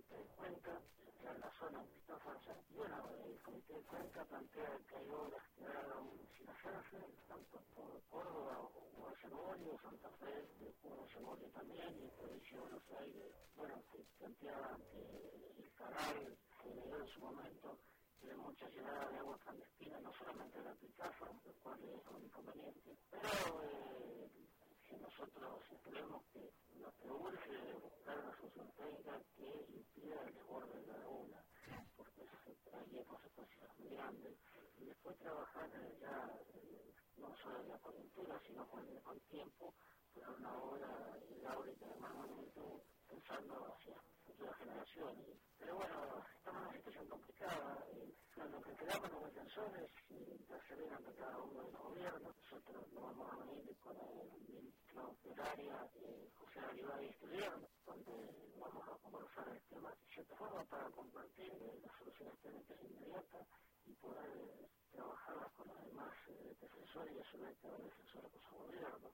Comité de Cuenca, en la zona de Mustafa. Y bueno, el Comité de Cuenca plantea que hay obras que quedaron sin hacerse, tanto por Córdoba como Bonorio, Santa Fe, Bonorio también, y Provincia de Buenos Aires. Bueno, que planteaban que el canal generó en su momento mucha llegada de agua clandestina, no solamente de la Picafa, lo cual es un inconveniente, pero si nosotros creemos que lo que urge es buscar una solución técnica que impida el desborde de la laguna, porque eso traería consecuencias muy grandes, y después trabajar ya no solo en la coyuntura, sino con tiempo, para una obra hidráulica de más magnitud, pensando hacia futuras generaciones. Pero bueno, estamos en una situación complicada. Lo que quedamos los defensores interceden ante cada uno de los gobiernos. Nosotros nos vamos a reunir con el ministro del área, José Garibay Estudiante, donde vamos a conversar el tema de cierta forma para compartir las soluciones técnicas inmediatas y poder trabajarlas con los demás defensores y a su vez cada defensor con su gobierno.